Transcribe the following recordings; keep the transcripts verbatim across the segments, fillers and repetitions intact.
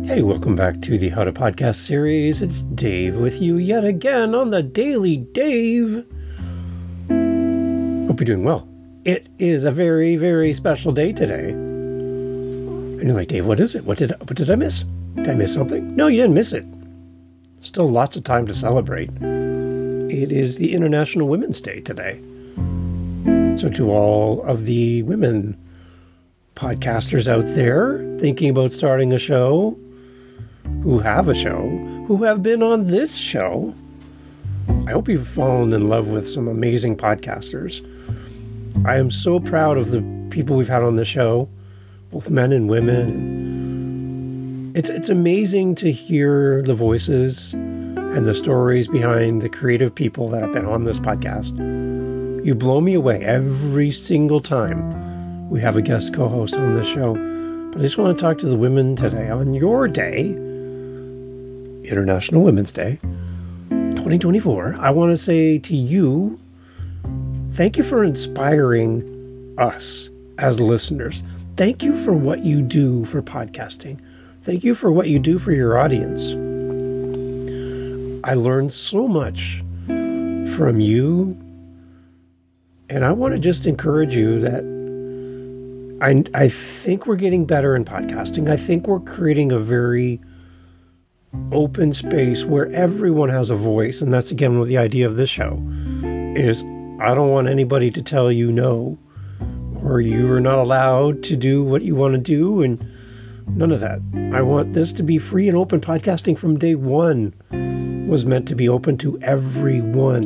Hey, welcome back to the How to Podcast series. It's Dave with you yet again on the Daily Dave. Hope you're doing well. It is a very, very special day today. And you're like, Dave, what is it? What did, what did I miss? Did I miss something? No, you didn't miss it. Still lots of time to celebrate. It is the International Women's Day today. So to all of the women podcasters out there thinking about starting a show, who have a show, who have been on this show, I hope you've fallen in love with some amazing podcasters. I am so proud of the people we've had on the show, both men and women. It's it's amazing to hear the voices and the stories behind the creative people that have been on this podcast. You blow me away every single time we have a guest co-host on this show. But I just want to talk to the women today on your day, International Women's Day, twenty twenty-four. I want to say to you, thank you for inspiring us as listeners. Thank you for what you do for podcasting. Thank you for what you do for your audience. I learned so much from you, and I want to just encourage you that I, I think we're getting better in podcasting. I think we're creating a very open space where everyone has a voice. And that's, again, what the idea of this show is. I don't want anybody to tell you no, or you are not allowed to do what you want to do, and none of that. I want this to be free and open. Podcasting from day one was meant to be open to everyone.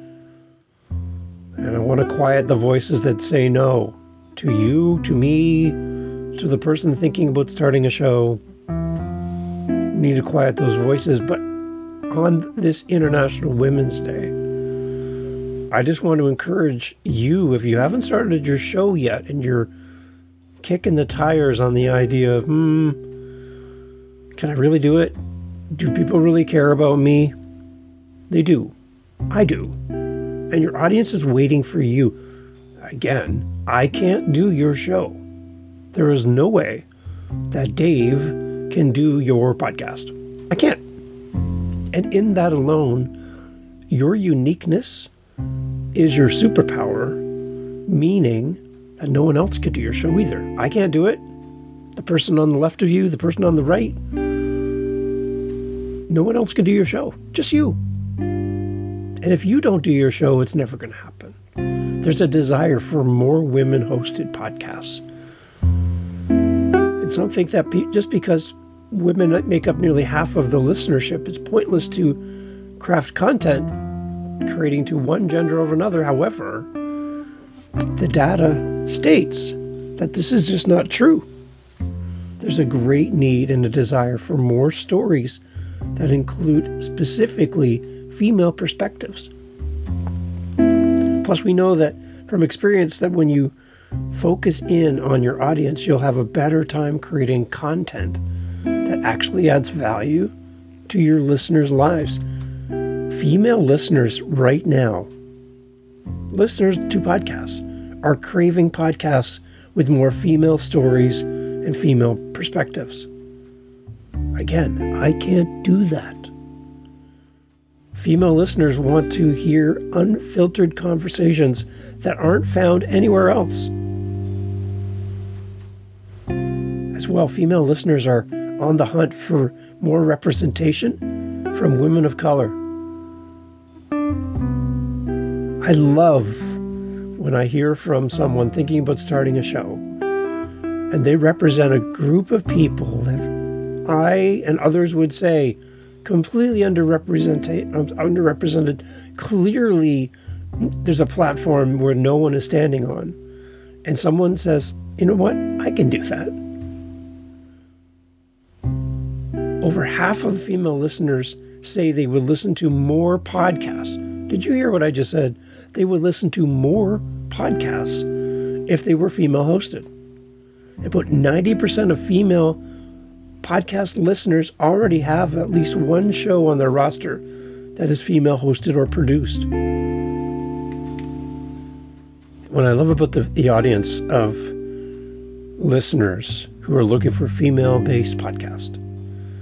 And I want to quiet the voices that say no. To you, to me, to the person thinking about starting a show. We need to quiet those voices. But on this International Women's Day, I just want to encourage you, if you haven't started your show yet and you're kicking the tires on the idea of, hmm, can I really do it? Do people really care about me? They do. I do. And your audience is waiting for you. Again, I can't do your show. There is no way that Dave can do your podcast. I can't. And in that alone, your uniqueness is your superpower, meaning that no one else could do your show either. I can't do it. The person on the left of you, the person on the right, no one else could do your show. Just you. And if you don't do your show, it's never going to happen. There's a desire for more women-hosted podcasts. And some think that pe- just because women make up nearly half of the listenership, it's pointless to craft content creating to one gender over another. However, the data states that this is just not true. There's a great need and a desire for more stories that include specifically female perspectives. Plus, we know that from experience that when you focus in on your audience, you'll have a better time creating content that actually adds value to your listeners' lives. Female listeners right now, listeners to podcasts, are craving podcasts with more female stories and female perspectives. Again, I can't do that. Female listeners want to hear unfiltered conversations that aren't found anywhere else. As well, female listeners are on the hunt for more representation from women of color. I love when I hear from someone thinking about starting a show, and they represent a group of people that I and others would say completely underrepresented, underrepresented. Clearly, there's a platform where no one is standing on. And someone says, you know what? I can do that. Over half of the female listeners say they would listen to more podcasts. Did you hear what I just said? They would listen to more podcasts if they were female hosted. About ninety percent of female podcast listeners already have at least one show on their roster that is female hosted or produced. What I love about the, the audience of listeners who are looking for female-based podcast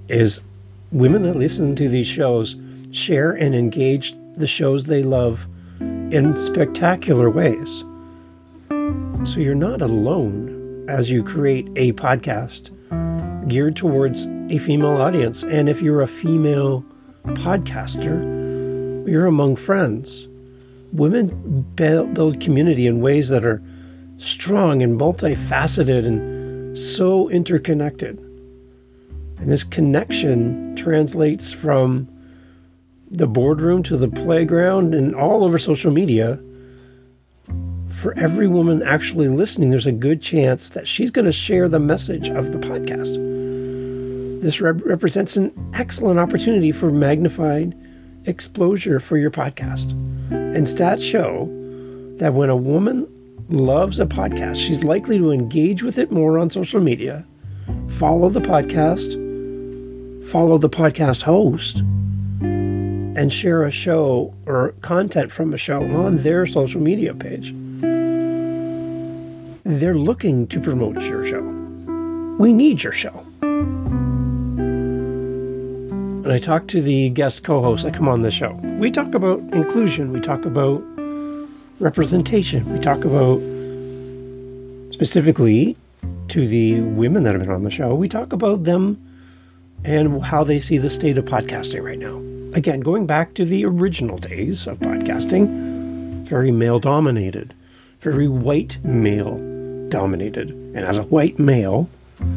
is women that listen to these shows share and engage the shows they love in spectacular ways. So you're not alone as you create a podcast geared towards a female audience. And if you're a female podcaster, you're among friends. Women build community in ways that are strong and multifaceted and so interconnected. And this connection translates from the boardroom to the playground and all over social media. For every woman actually listening, there's a good chance that she's going to share the message of the podcast. This rep- represents an excellent opportunity for magnified exposure for your podcast. And stats show that when a woman loves a podcast, she's likely to engage with it more on social media, follow the podcast, follow the podcast host, and share a show or content from a show on their social media page. They're looking to promote your show. We need your show. When I talk to the guest co-hosts that come on the show, we talk about inclusion, we talk about representation, we talk about, specifically to the women that have been on the show, we talk about them and how they see the state of podcasting right now. Again, going back to the original days of podcasting, very male-dominated, very white male-dominated. And as a white male,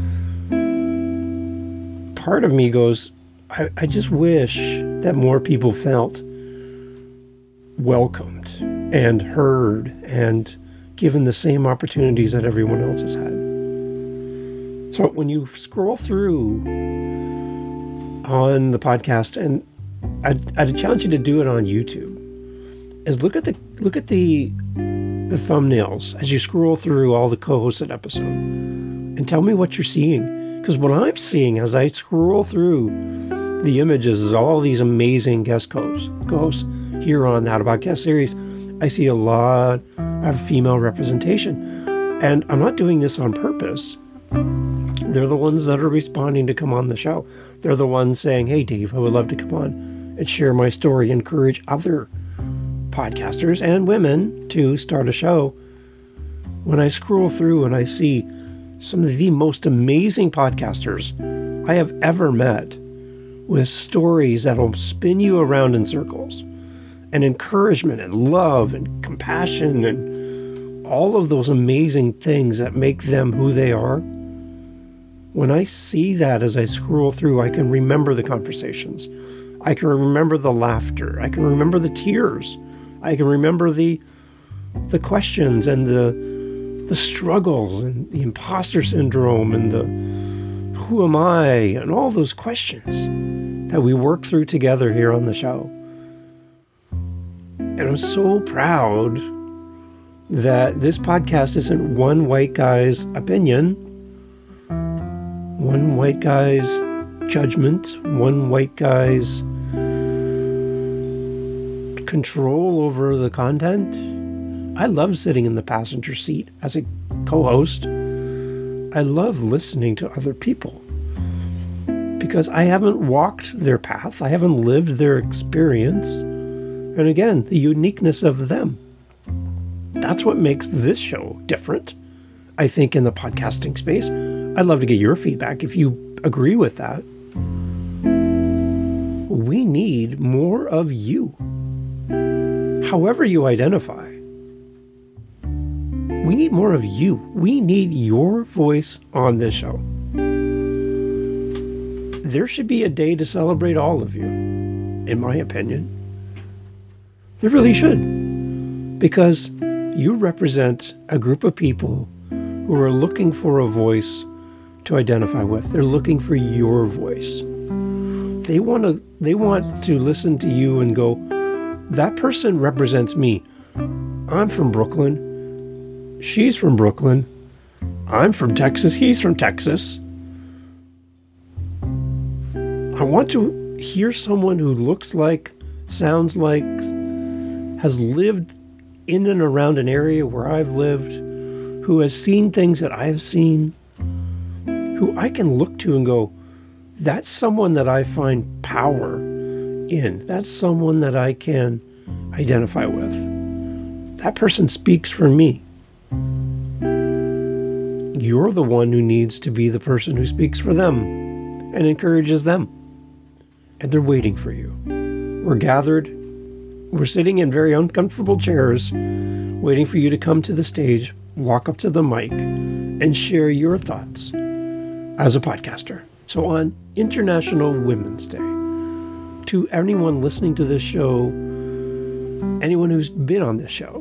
part of me goes, I, I just wish that more people felt welcomed and heard and given the same opportunities that everyone else has had. So when you scroll through on the podcast, and I'd, I'd challenge you to do it on YouTube, is look at the look at the the thumbnails as you scroll through all the co-hosted episodes, and tell me what you're seeing. Because what I'm seeing as I scroll through the images is all these amazing guest co-hosts, co-hosts here on the How to Podcast series. I see a lot of female representation, and I'm not doing this on purpose. They're the ones that are responding to come on the show. They're the ones saying, hey, Dave, I would love to come on and share my story, encourage other podcasters and women to start a show. When I scroll through and I see some of the most amazing podcasters I have ever met with stories that'll spin you around in circles, and encouragement and love and compassion and all of those amazing things that make them who they are. When I see that as I scroll through, I can remember the conversations. I can remember the laughter. I can remember the tears. I can remember the the questions and the the struggles and the imposter syndrome and the who am I and all those questions that we work through together here on the show. And I'm so proud that this podcast isn't one white guy's opinion, one white guy's judgment, one white guy's control over the content. I love sitting in the passenger seat as a co-host. I love listening to other people because I haven't walked their path. I haven't lived their experience. And again, the uniqueness of them. That's what makes this show different, I think, in the podcasting space. I'd love to get your feedback if you agree with that. We need more of you. However you identify. We need more of you. We need your voice on this show. There should be a day to celebrate all of you, in my opinion. There really should. Because you represent a group of people who are looking for a voice to identify with. They're looking for your voice. They want to they want to listen to you and go, that person represents me. I'm from Brooklyn. She's from Brooklyn. I'm from Texas. He's from Texas. I want to hear someone who looks like, sounds like, has lived in and around an area where I've lived, who has seen things that I've seen, who I can look to and go, that's someone that I find power in. That's someone that I can identify with. That person speaks for me. You're the one who needs to be the person who speaks for them and encourages them. And they're waiting for you. We're gathered. We're sitting in very uncomfortable chairs, waiting for you to come to the stage, walk up to the mic, and share your thoughts as a podcaster. So on International Women's Day, to anyone listening to this show, anyone who's been on this show,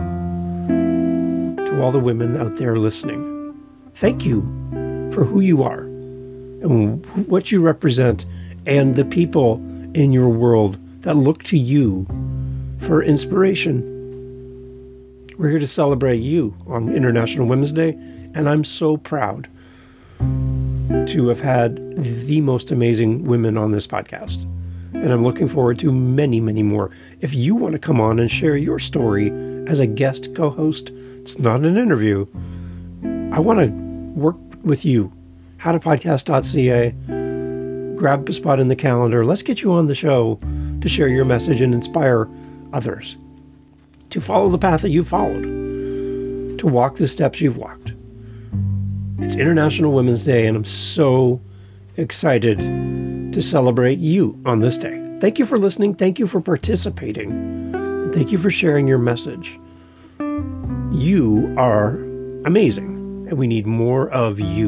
to all the women out there listening, thank you for who you are and what you represent and the people in your world that look to you for inspiration. We're here to celebrate you on International Women's Day, and I'm so proud to have had the most amazing women on this podcast. And I'm looking forward to many, many more. If you want to come on and share your story as a guest co-host, it's not an interview. I want to work with you. how to podcast dot c a. Grab a spot in the calendar. Let's get you on the show to share your message and inspire others to follow the path that you've followed, to walk the steps you've walked. It's International Women's Day, and I'm so excited to celebrate you on this day. Thank you for listening. Thank you for participating. And thank you for sharing your message. You are amazing, and we need more of you.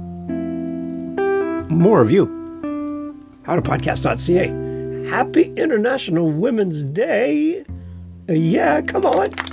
More of you. how to podcast dot c a. Happy International Women's Day. Yeah, come on.